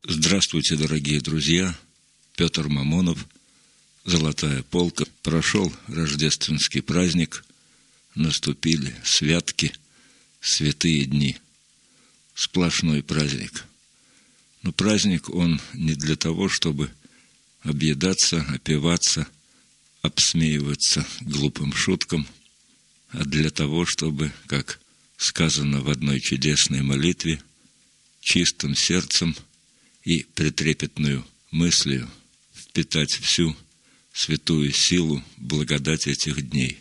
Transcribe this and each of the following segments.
Здравствуйте, дорогие друзья! Петр Мамонов, «Золотая полка». Прошел рождественский праздник, наступили святки, святые дни. Сплошной праздник. Но праздник он не для того, чтобы объедаться, опиваться, обсмеиваться глупым шуткам, а для того, чтобы, как сказано в одной чудесной молитве, чистым сердцем и претрепетную мыслью впитать всю святую силу, благодать этих дней.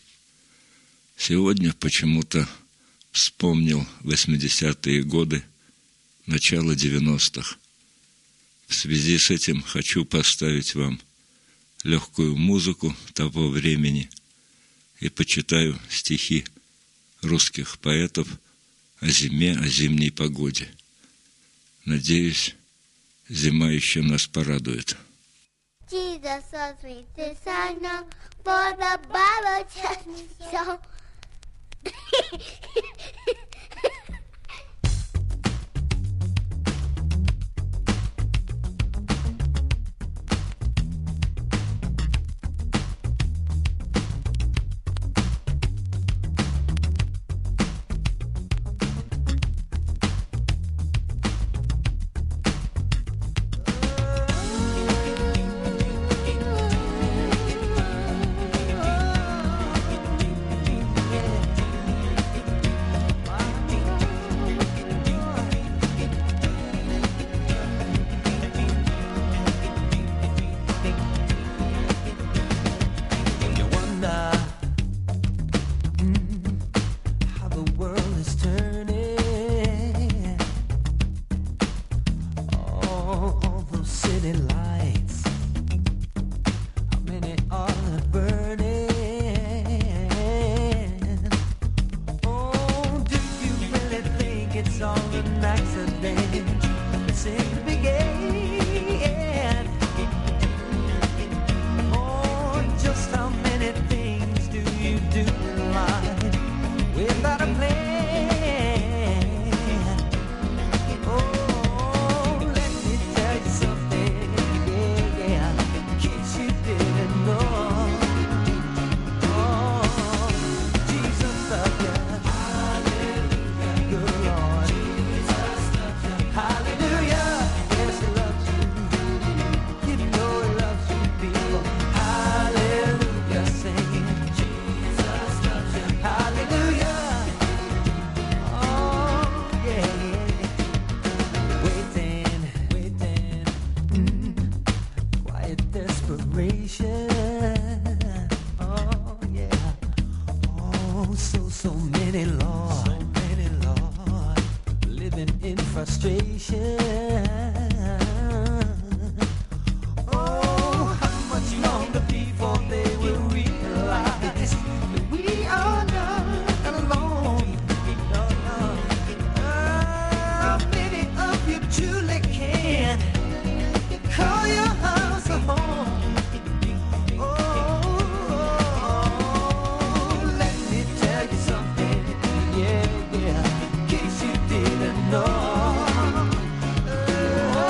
Сегодня почему-то вспомнил 80-е годы, начало 90-х. В связи с этим хочу поставить вам легкую музыку того времени и почитаю стихи русских поэтов о зиме, о зимней погоде. Надеюсь, зима еще нас порадует. Jesus was sweet, this I know, for the Bible tells me so. Yeah, in case you didn't know.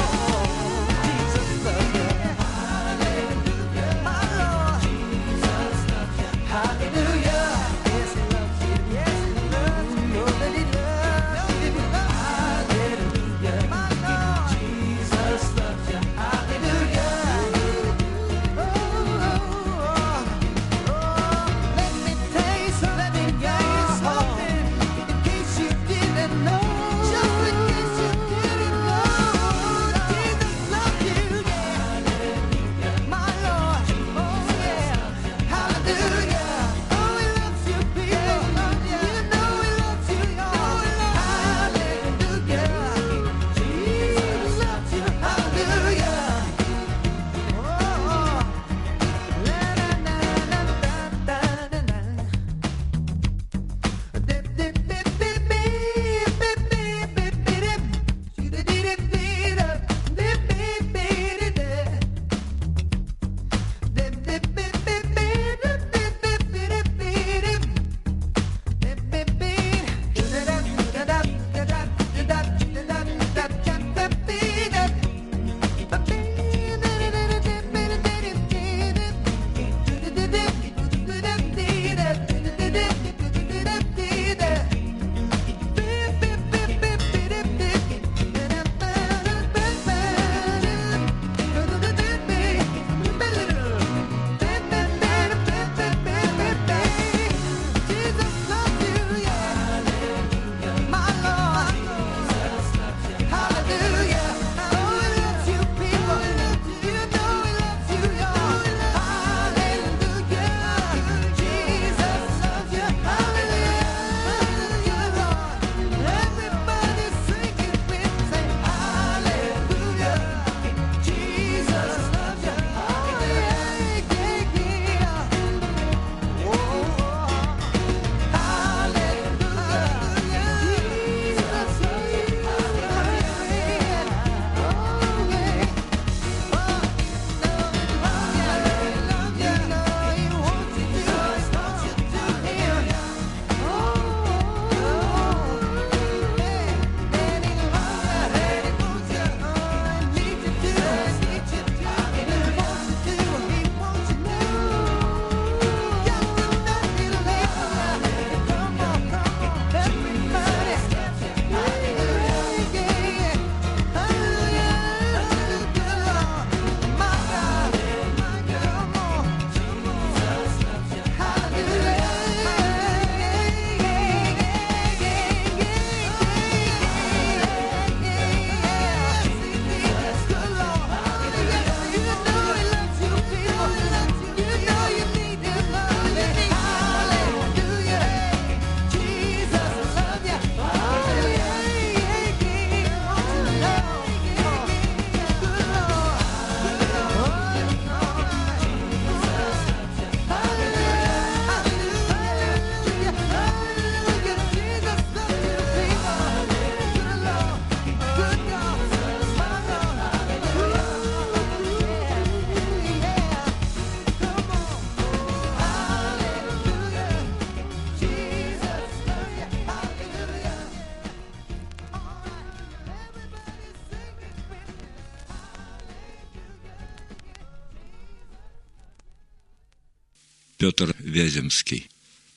Петр Вяземский.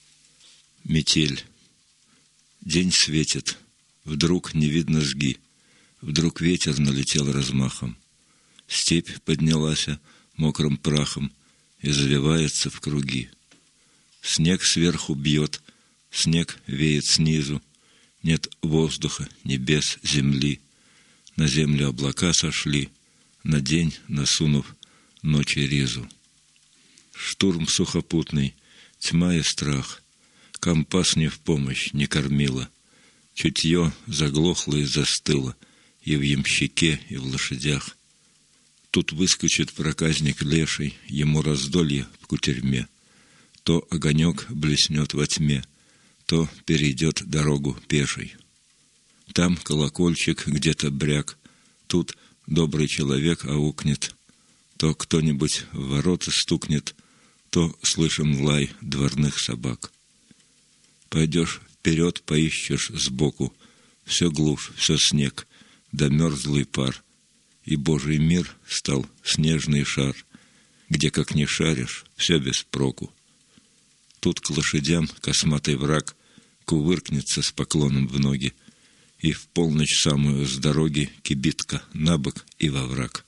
Метель. День светит. Вдруг не видно сги. Вдруг ветер налетел размахом. Степь поднялась мокрым прахом и заливается в круги. Снег сверху бьет, снег веет снизу. Нет воздуха, небес, земли. На землю облака сошли, на день насунув ночи ризу. Штурм сухопутный, тьма и страх. Компас не в помощь, не кормила. Чутье заглохло и застыло и в ямщике, и в лошадях. Тут выскочит проказник леший, ему раздолье в кутерьме. То огонек блеснет во тьме, то перейдет дорогу пешей. Там колокольчик где-то бряк, тут добрый человек аукнет. То кто-нибудь в ворота стукнет, то слышим лай дворных собак. Пойдешь вперед, поищешь сбоку, все глушь, все снег, да мерзлый пар, и Божий мир стал снежный шар, где, как ни шаришь, все без проку. Тут к лошадям косматый враг кувыркнется с поклоном в ноги, и в полночь самую с дороги кибитка набок и во враг.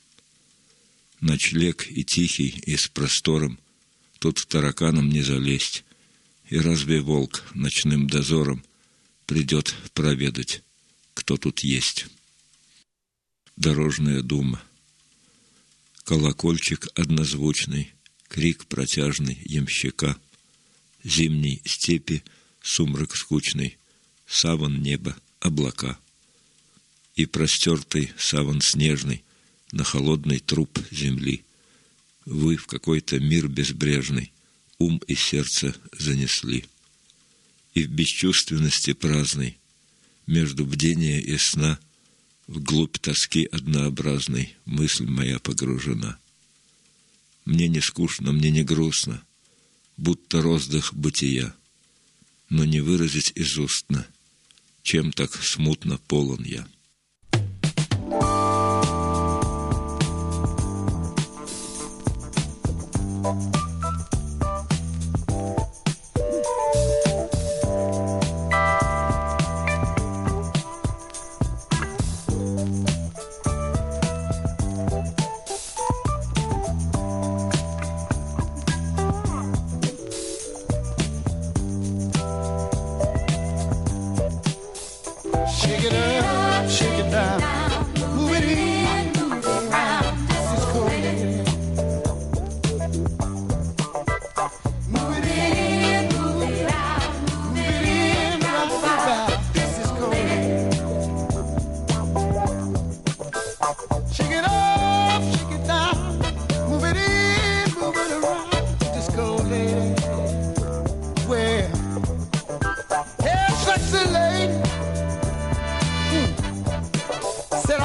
Ночлег и тихий, и с простором, тут тараканом не залезть, и разве волк ночным дозором придет проведать, кто тут есть? Дорожная дума. Колокольчик однозвучный, крик протяжный ямщика, зимней степи сумрак скучный, саван неба, облака. И простертый саван снежный на холодный труп земли. Вы в какой-то мир безбрежный ум и сердце занесли. И в бесчувственности праздной, между бдения и сна, вглубь тоски однообразной мысль моя погружена. Мне не скучно, мне не грустно, будто роздых бытия, но не выразить изустно, чем так смутно полон я.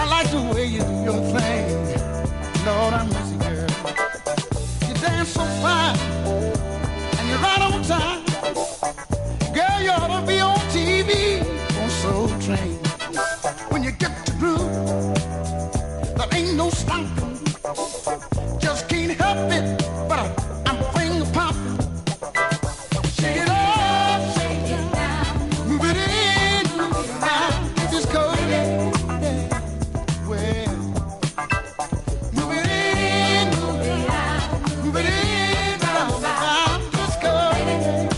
like the way you do your thing. Lord, I miss you, girl. You dance so fine, and you're right on time. Girl, you ought to be on TV, on Soul Train. When you get to groove, there ain't no stopping. Just can't help it, but I'm finger popping. Shake it up, shake it down, move it in, move it out. Just go there, well, move it in, move it out, move it in, out. Just go there.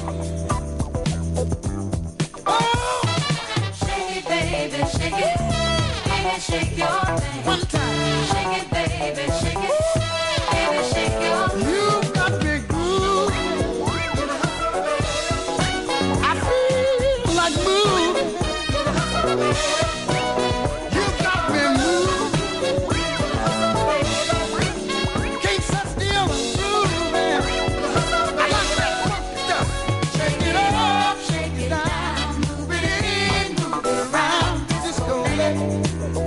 Oh, Shake it, baby, shake it. Baby, shake your thing. one time. Shake it, baby, shake it. Baby, shake your thing. You got big groove. I feel like moving. You got me moving. Can't sit still and grooving. I like that funky stuff. Shake it up, shake it down, move it in, move it around. Just go let it.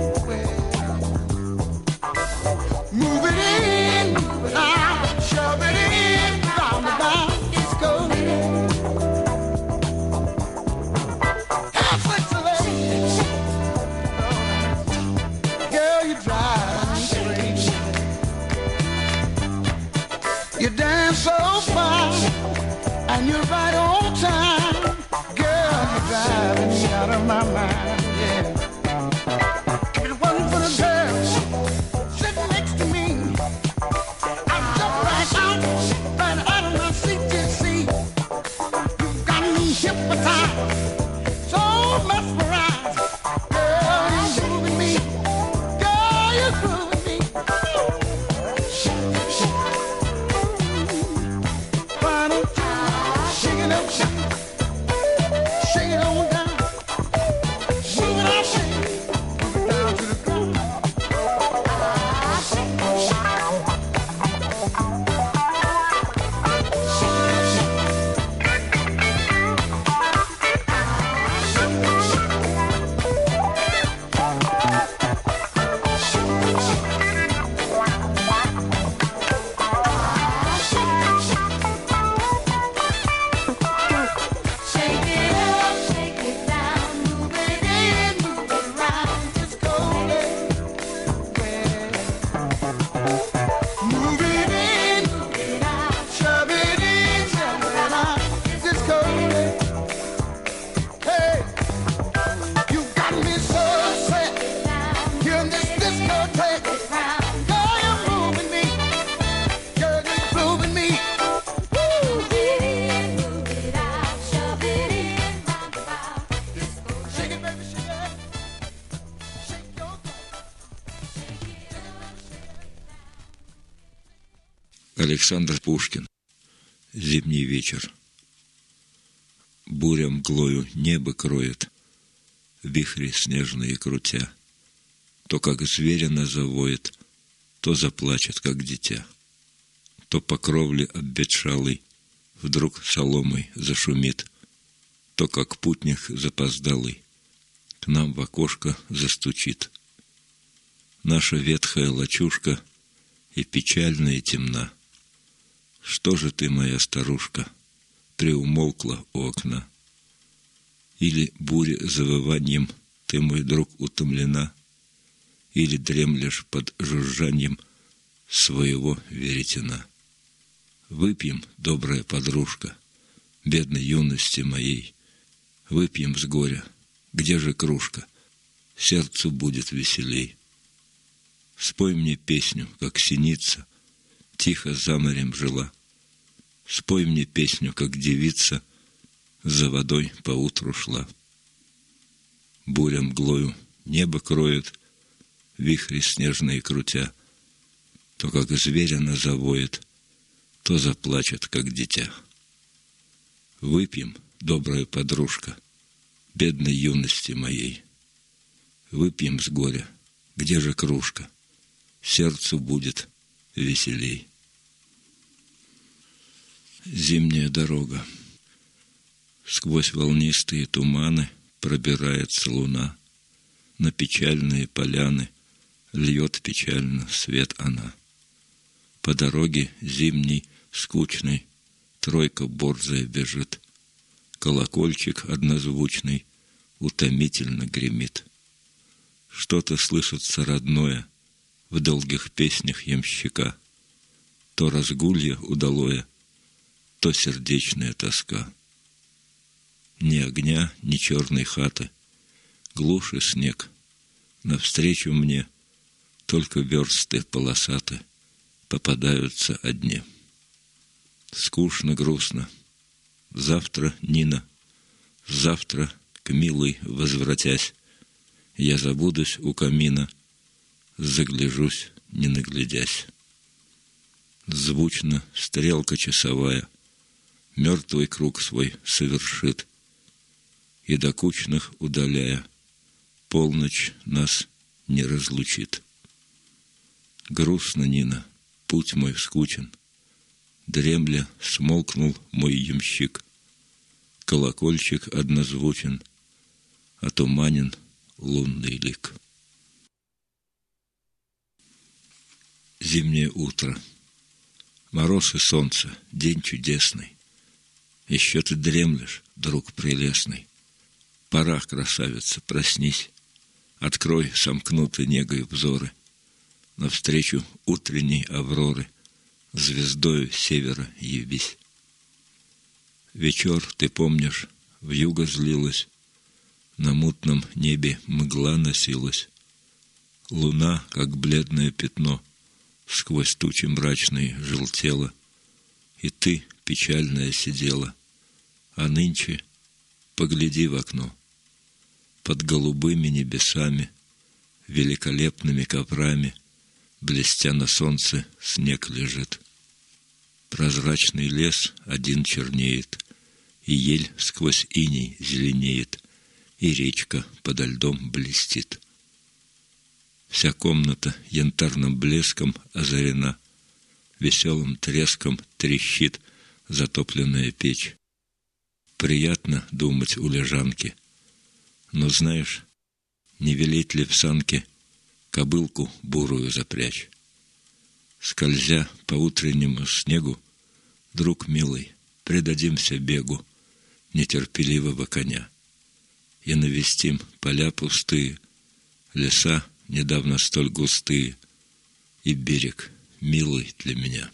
Move it in, move it out, shove it in, round and round, just go. Have flexibility. Girl, you drive me crazy. You dance so fine, and you're right on time. Girl, you're driving me out of my mind, yeah. If it wasn't for the girls sitting next to me, I'd jump right out of my seat to see. You've got me hypnotized, so mesmerized. Girl, you're moving me. Girl, you're moving me. Why don't you shake it up, shake it on down, move it out, shake it down to the ground. Shake it up, shake it down, move it in, move it around. Just go let it. Move it in, Move it out. shove it in, shove it out. Just go there. Hey, you got me so upset. You're in this discotheque. Girl, you're moving me. Girl, you're moving me. Move it in, move it out, shove it in, round about. Just go Shake it, baby, shake it. Shake your thing. Александр Пушкин. Зимний вечер. Буря мглою небо кроет, вихри снежные крутя. То, как зверина завоет, то заплачет, как дитя. То по кровле обветшалый вдруг соломой зашумит, то, как путник запоздалый, к нам в окошко застучит. Наша ветхая лачушка и печальна и темна. Что же ты, моя старушка, приумолкла у окна? Или буря завыванием ты, мой друг, утомлена, или дремлешь под жужжанием своего веретена? Выпьем, добрая подружка, бедной юности моей, выпьем с горя, где же кружка, сердцу будет веселей. Спой мне песню, как синица тихо за морем жила. Спой мне песню, как девица за водой поутру шла. Буря мглою небо кроет, вихри снежные крутя. То, как зверина завоет, то заплачет, как дитя. Выпьем, добрая подружка, бедной юности моей. Выпьем с горя, где же кружка, сердцу будет веселей. Зимняя дорога. Сквозь волнистые туманы пробирается луна. На печальные поляны льет печально свет она. По дороге зимней, скучной, тройка борзая бежит. Колокольчик однозвучный утомительно гремит. Что-то слышится родное в долгих песнях ямщика. То разгулье удалое, то сердечная тоска. Ни огня, ни черной хаты, глушь и снег. Навстречу мне только версты полосаты попадаются одни. Скучно, грустно. Завтра, Нина, завтра, к милой возвратясь, я забудусь у камина, загляжусь, не наглядясь. Звучно стрелка часовая мертвый круг свой совершит, и докучных удаляя, полночь нас не разлучит. Грустно, Нина, путь мой скучен, дремля смолкнул мой ямщик. Колокольчик однозвучен, отуманен лунный лик. Зимнее утро. Мороз и солнце, день чудесный. Еще ты дремлешь, друг прелестный. Пора, красавица, проснись. Открой сомкнутые негой взоры навстречу утренней авроры, звездою севера явись. Вечер, ты помнишь, вьюга злилась, на мутном небе мгла носилась. Луна, как бледное пятно, сквозь тучи мрачные желтела, и ты, печальная, сидела. А нынче погляди в окно. Под голубыми небесами, великолепными коврами, блестя на солнце, снег лежит. Прозрачный лес один чернеет, и ель сквозь иней зеленеет, и речка подо льдом блестит. Вся комната янтарным блеском озарена, веселым треском трещит затопленная печь. Приятно думать у лежанки, но знаешь, не велеть ли в санке кобылку бурую запрячь? Скользя по утреннему снегу, друг милый, предадимся бегу нетерпеливого коня и навестим поля пустые, леса недавно столь густые, и берег милый для меня.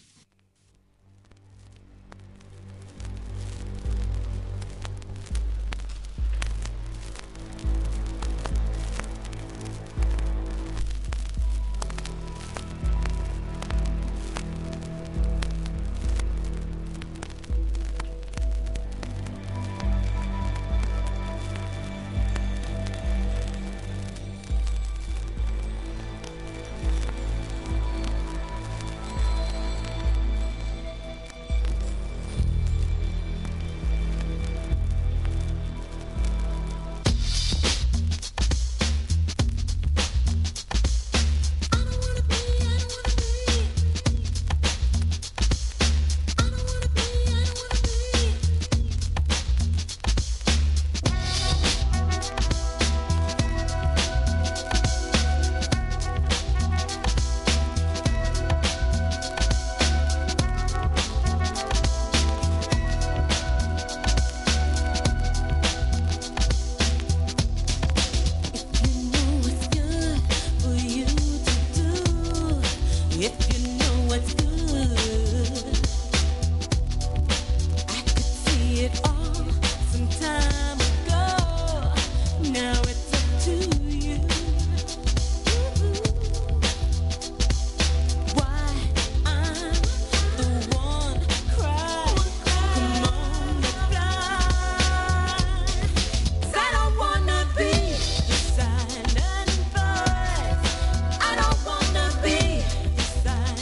I don't wanna be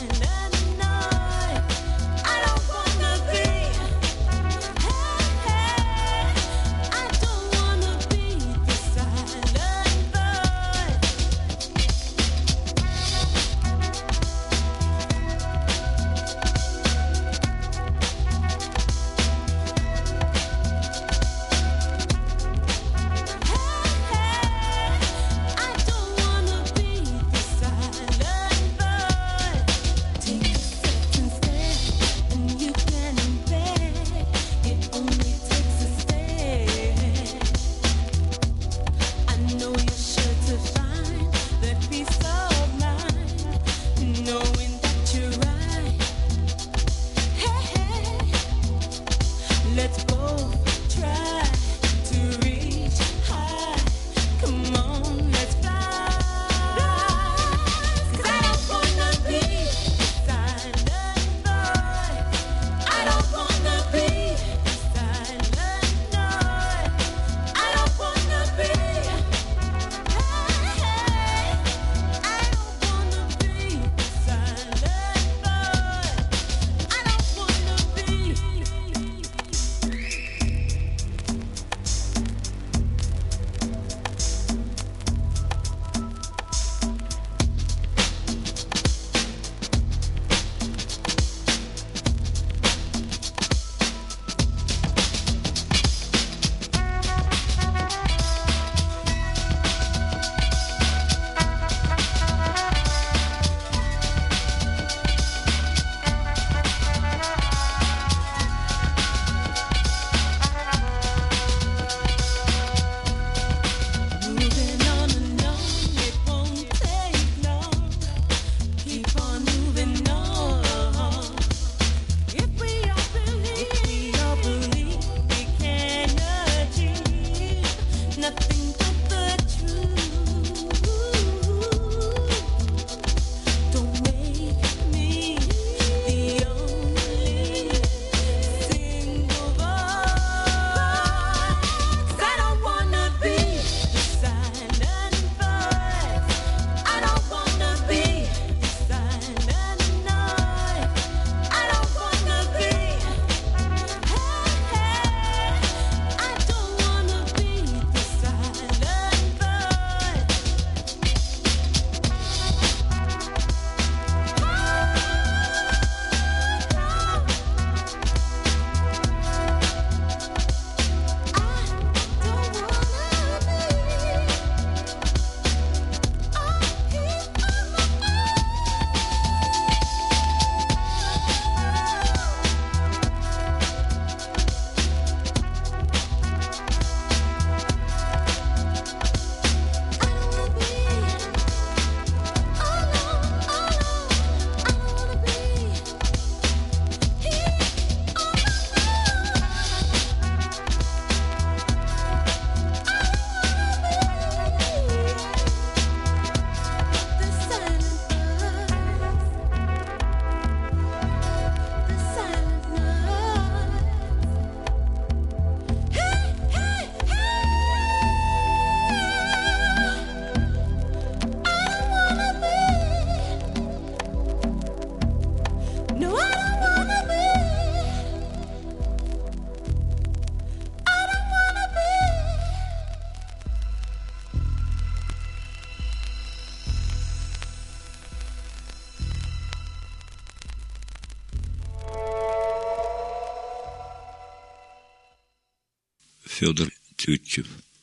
Федор Тютчев.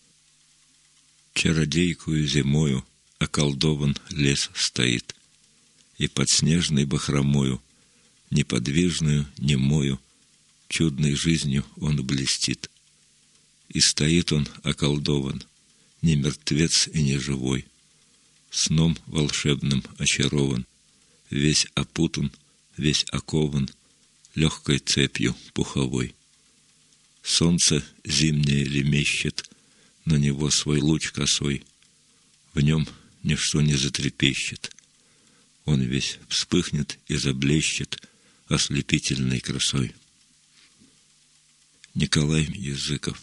Чародейкую зимою околдован лес стоит, и под снежной бахромою, неподвижную, немою, чудной жизнью он блестит. И стоит он околдован, не мертвец и не живой, сном волшебным очарован, весь опутан, весь окован легкой цепью пуховой. Солнце зимнее лемещет, на него свой луч косой, в нем ничто не затрепещет, он весь вспыхнет и заблещет ослепительной красой. Николай Языков.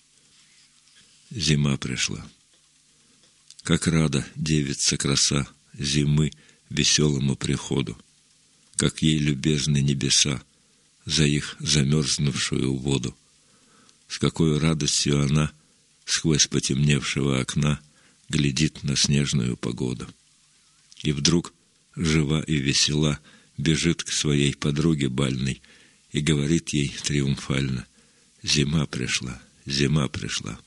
Зима пришла. Как рада девица краса зимы веселому приходу, как ей любезны небеса за их замерзнувшую воду. С какой радостью она сквозь потемневшего окна глядит на снежную погоду. И вдруг, жива и весела, бежит к своей подруге бальной и говорит ей триумфально: «Зима пришла, зима пришла».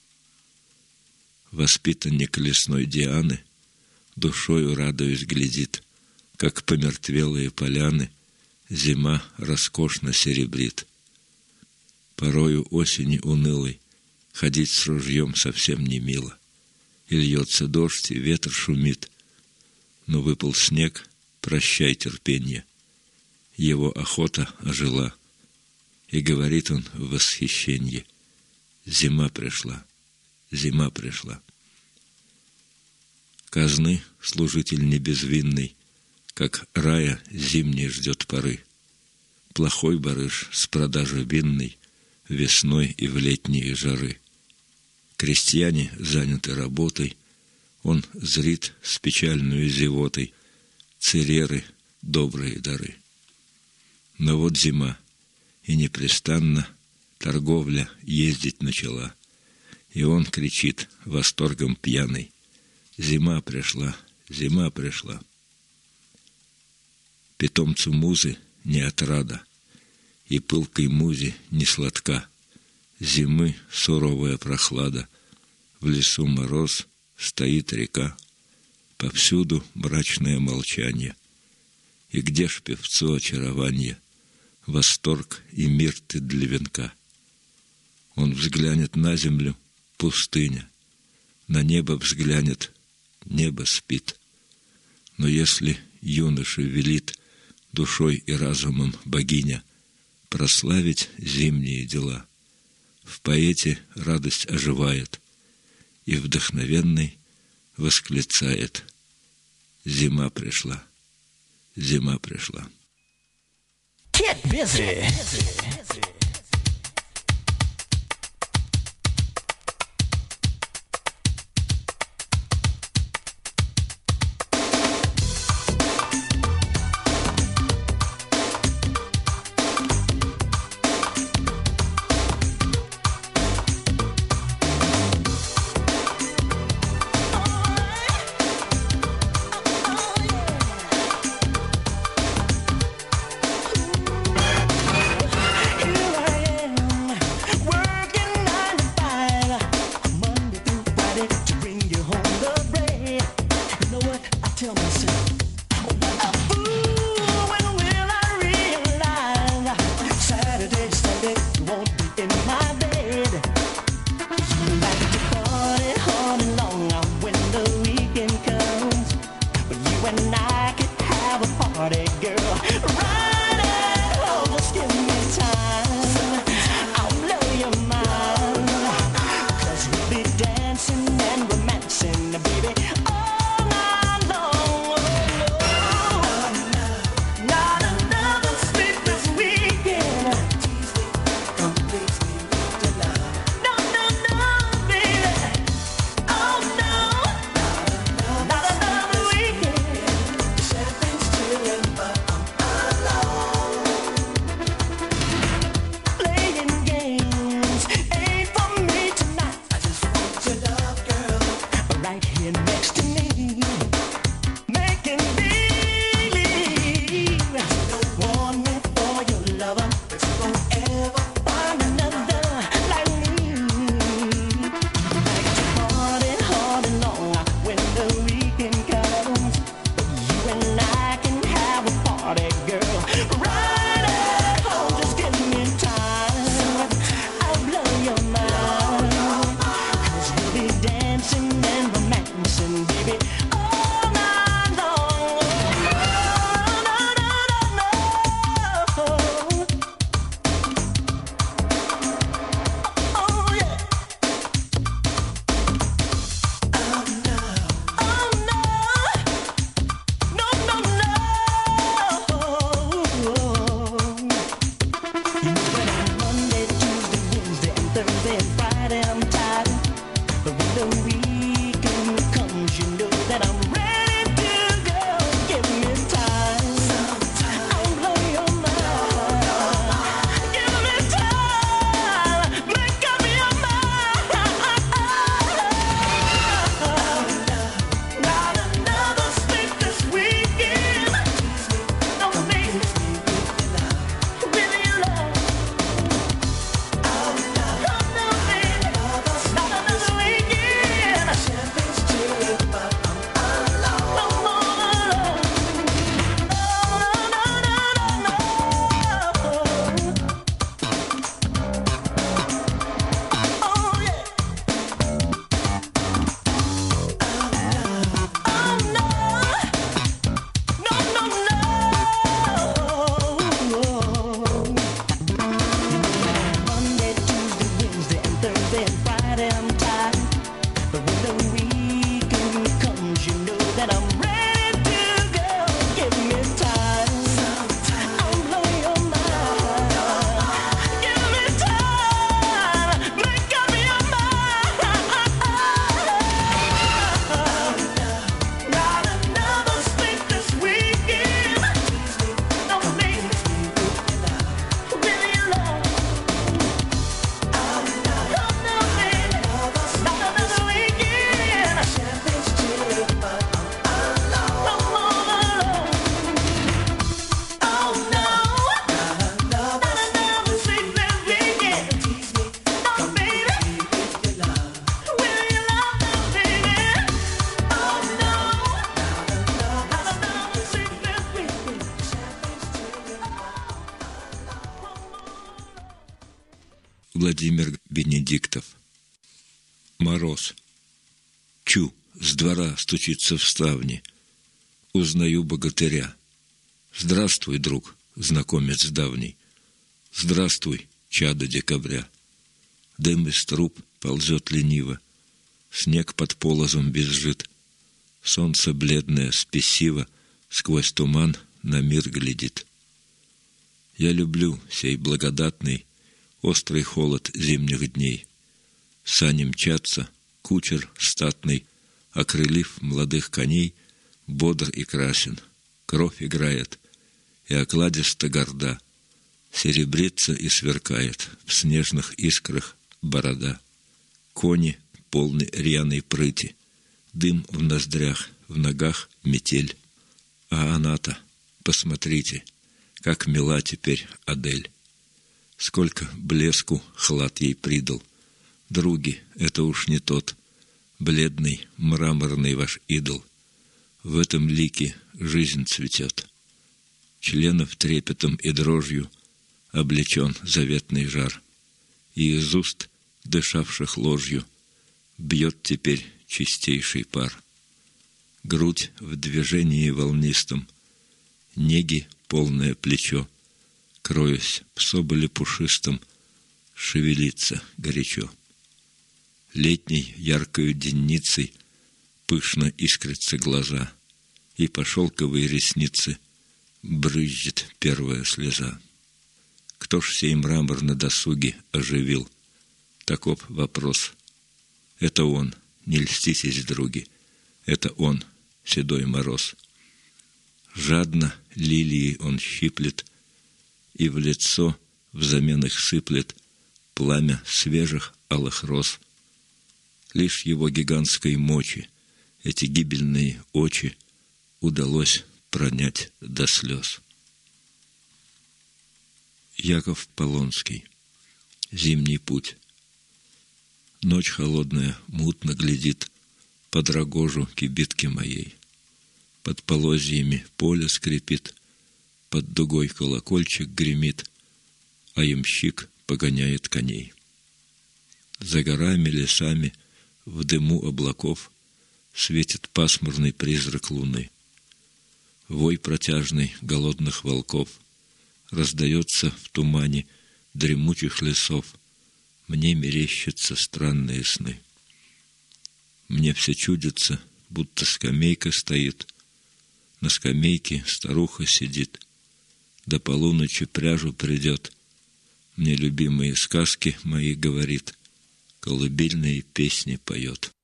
Воспитанник лесной Дианы душою радуясь глядит, как помертвелые поляны зима роскошно серебрит. Порою осени унылой ходить с ружьем совсем не мило, и льется дождь, и ветер шумит, но выпал снег, прощай терпенье, его охота ожила, и говорит он в восхищенье: «Зима пришла, зима пришла». Казны служитель небезвинный, как рая зимний ждет поры. Плохой барыш с продажи винной весной и в летние жары. Крестьяне заняты работой, он зрит с печальную зевотой цереры добрые дары. Но вот зима, и непрестанно торговля ездить начала, и он кричит восторгом пьяный: «Зима пришла, зима пришла». Питомцу музы не отрада, и пылкой музе не сладка. Зимы суровая прохлада, в лесу мороз, стоит река, повсюду мрачное молчание. И где ж певцу очарование, восторг и мир ты для венка? Он взглянет на землю — пустыня, на небо взглянет — небо спит. Но если юноше велит душой и разумом богиня прославить зимние дела, в поэте радость оживает, и вдохновенный восклицает: «Зима пришла, зима пришла». Get busy. Dancing and romancing, baby, all night long. Владимир Бенедиктов. Мороз. Чу, с двора стучится в ставни. Узнаю богатыря. Здравствуй, друг, знакомец давний. Здравствуй, чадо декабря. Дым из труб ползет лениво. Снег под полозом бежит. Солнце бледное, спесиво, сквозь туман на мир глядит. Я люблю сей благодатный, острый холод зимних дней. Сани мчатся, кучер статный, окрылив молодых коней, бодр и красен. Кровь играет, и окладисто горда, серебрится и сверкает в снежных искрах борода. Кони полны рьяной прыти, дым в ноздрях, в ногах метель. А она-то, посмотрите, как мила теперь Адель. Сколько блеску хлад ей придал. Други, это уж не тот бледный мраморный ваш идол. В этом лике жизнь цветет. Членов трепетом и дрожью облечен заветный жар, и из уст, дышавших ложью, бьет теперь чистейший пар. Грудь в движении волнистом, неги полное плечо, кроясь в соболе пушистом, шевелится горячо. Летней яркою денницей пышно искрятся глаза, и по шелковой реснице брызжет первая слеза. Кто ж сей мрамор на досуге оживил? Таков вопрос. Это он, не льститесь, други, это он, седой мороз. Жадно лилии он щиплет, и в лицо взамен их сыплет пламя свежих алых роз. Лишь его гигантской мочи эти гибельные очи удалось пронять до слез. Яков Полонский. Зимний путь. Ночь холодная мутно глядит под рогожу кибитки моей. Под полозьями поле скрипит, под дугой колокольчик гремит, а ямщик погоняет коней. За горами, лесами, в дыму облаков светит пасмурный призрак луны. Вой протяжный голодных волков раздается в тумане дремучих лесов. Мне мерещатся странные сны. Мне все чудится, будто скамейка стоит. На скамейке старуха сидит. До полуночи пряжу придет. Мне любимые сказки мои говорит. Колыбельные песни поет.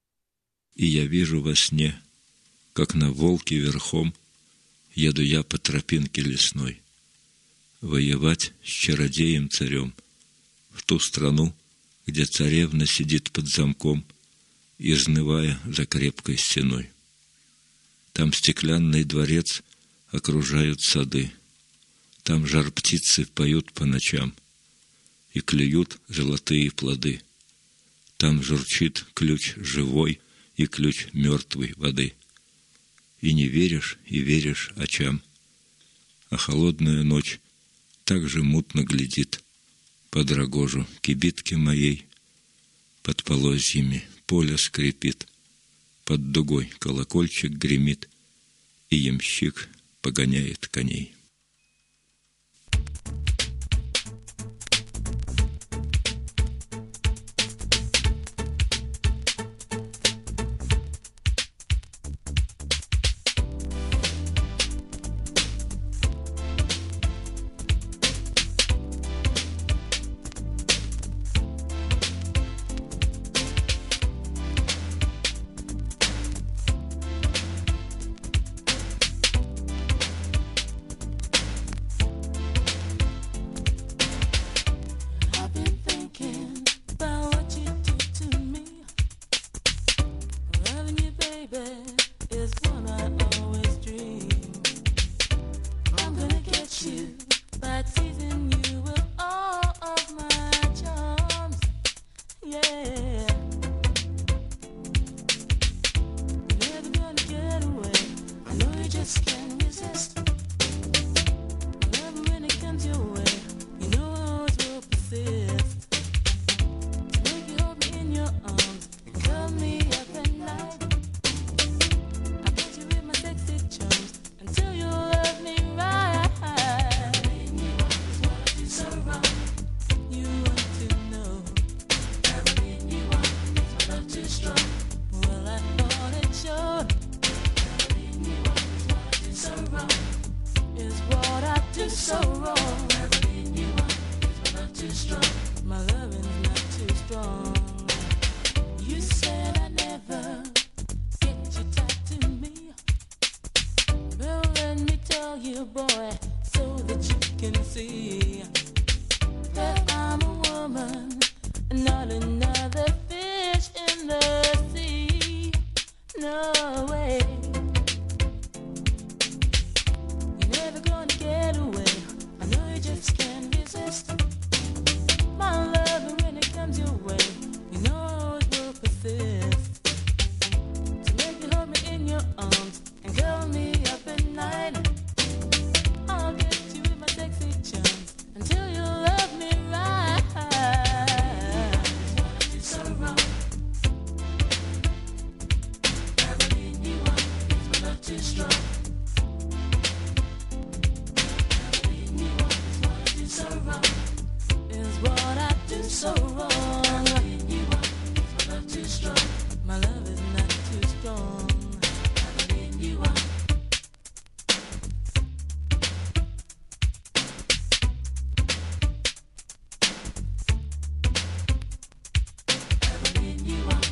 И я вижу во сне, как на волке верхом еду я по тропинке лесной, воевать с чародеем-царем в ту страну, где царевна сидит под замком, изнывая за крепкой стеной. Там стеклянный дворец окружают сады, там жар-птицы поют по ночам и клюют золотые плоды. Там журчит ключ живой и ключ мертвой воды. И не веришь, и веришь очам, а холодная ночь так же мутно глядит под рогожу кибитки моей, под полозьями поле скрипит, под дугой колокольчик гремит, и ямщик погоняет коней. Love when it comes your way, you know always will persist. do so wrong. My loving's not too strong. You said I never get you tied to me. Well, let me tell you, boy, so that you can see that I'm a woman, not another fish in the sea. No way. You're never gonna get away. I know you just can't resist my love, and when it comes your way, you know it will persist. To make you hold me in your arms and curl me up at night, I'll get you in my sexy charms until you love me right. It's so wrong. Everything you want is my love too strong. Everything you want is what I do so wrong. Is what I do so wrong. Everything you want is my love too strong. My love is not too strong. Everything you want. Everything you want.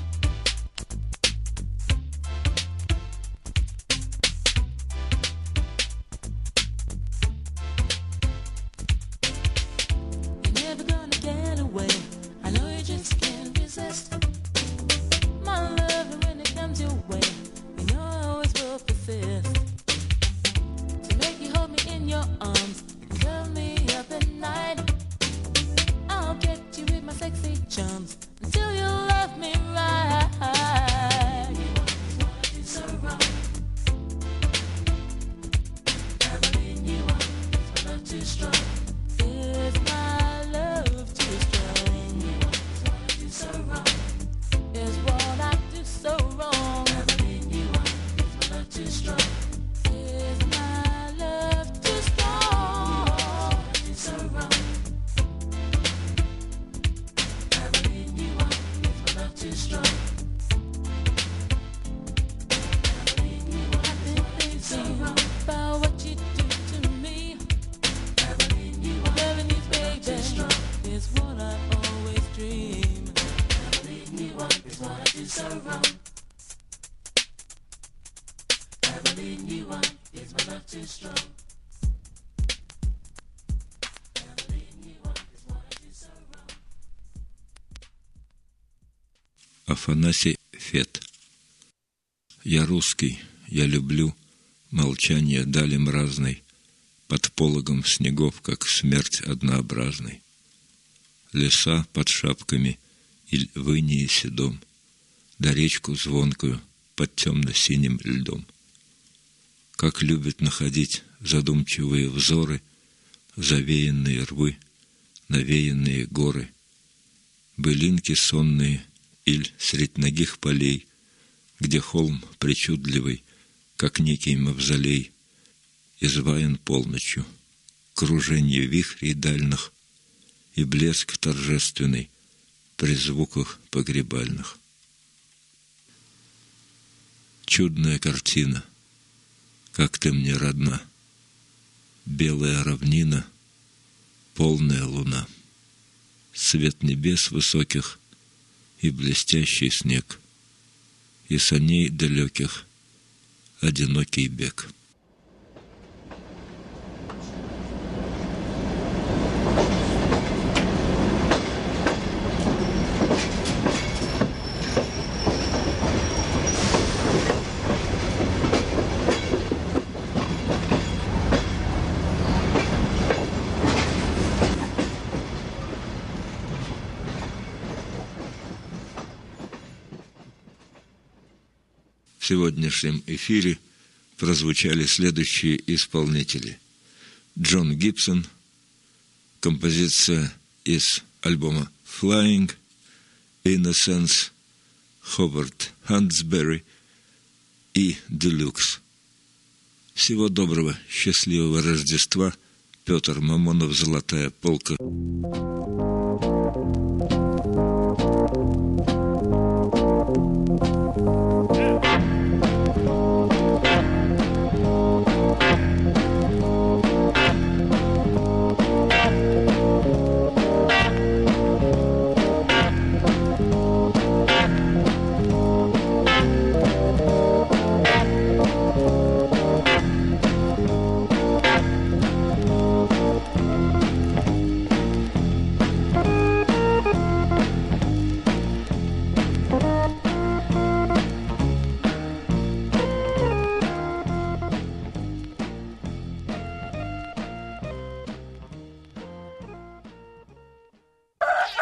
You're never gonna get away. I know you just can't resist my love, and when it comes your way, you know I always will persist. To make you hold me in your arms and curl me up at night, I'll get you with my sexy charms until you love me right. It's so wrong. Everything you want is my love too strong. Is my love too strong? Is so wrong. Is what I do so wrong. Everything you want is my love too strong. Is my love too strong? Is so wrong. Everything you want is my love too strong. Everything you want is my love too strong. About what you do to me. Everything you want, loving you, baby, is what I always dream. Everything you want is what I do so wrong. Everything you want is my love too strong. Everything you want is what I do so wrong. Афанасий Фет. Я русский, я люблю молчание дали мразной, под пологом снегов, как смерть однообразной. Леса под шапками и в инии седом, да речку звонкую под темно-синим льдом. Как любят находить задумчивые взоры, завеянные рвы, навеянные горы, былинки сонные иль средь нагих полей, где холм причудливый, как некий мавзолей, изваян полночью, круженье вихрей дальних и блеск торжественный при звуках погребальных. Чудная картина, как ты мне родна, белая равнина, полная луна, свет небес высоких и блестящий снег, и саней далеких одинокий бег. В сегодняшнем эфире прозвучали следующие исполнители. Джон Гибсон, композиция из альбома Flying, Innocence, Ховард Хансбери и Deluxe. Всего доброго, счастливого Рождества. Петр Мамонов, «Золотая полка».